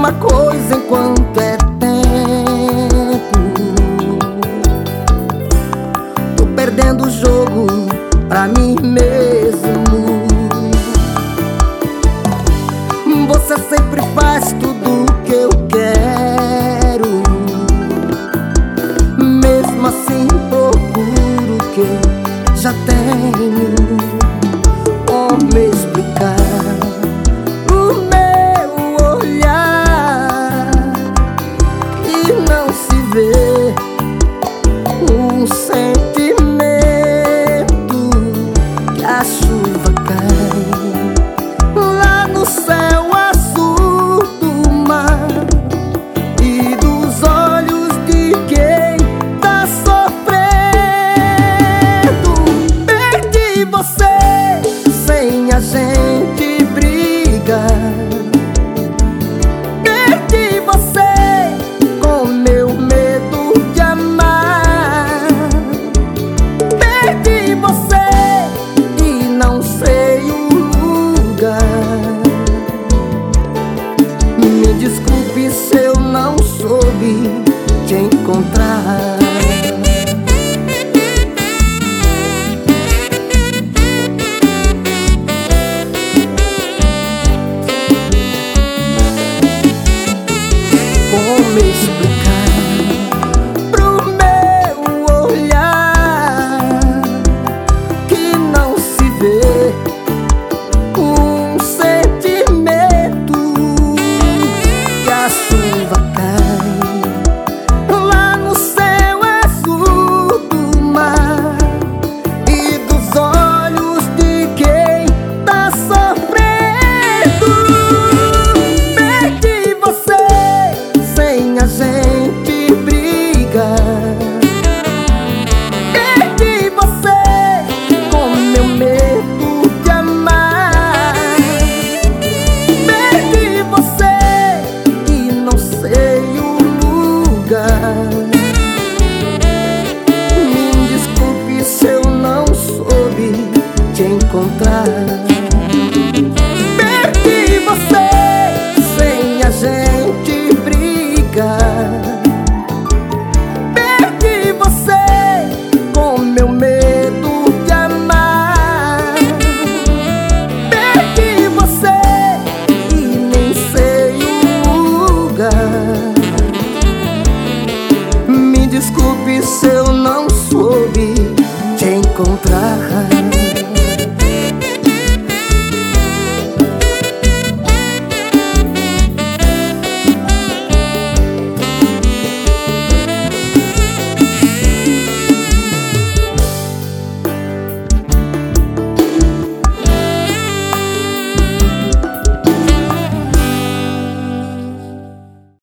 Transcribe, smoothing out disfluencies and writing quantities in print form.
uma coisa enquanto é tempo. Tô perdendo o jogo pra mim mesmo. Você sempre faz tudo o que eu quero. Mesmo assim procuro o que eu já tenho. Como me explicar o meu olhar e não se vê um sentimento que a chuva cai lá no céu azul do mar e dos olhos de quem tá sofrendo. Perdi você sem a gente brigar. Perdi você com meu medo de amar. Perdi você e não sei o lugar. Me desculpe se eu não soube te encontrar.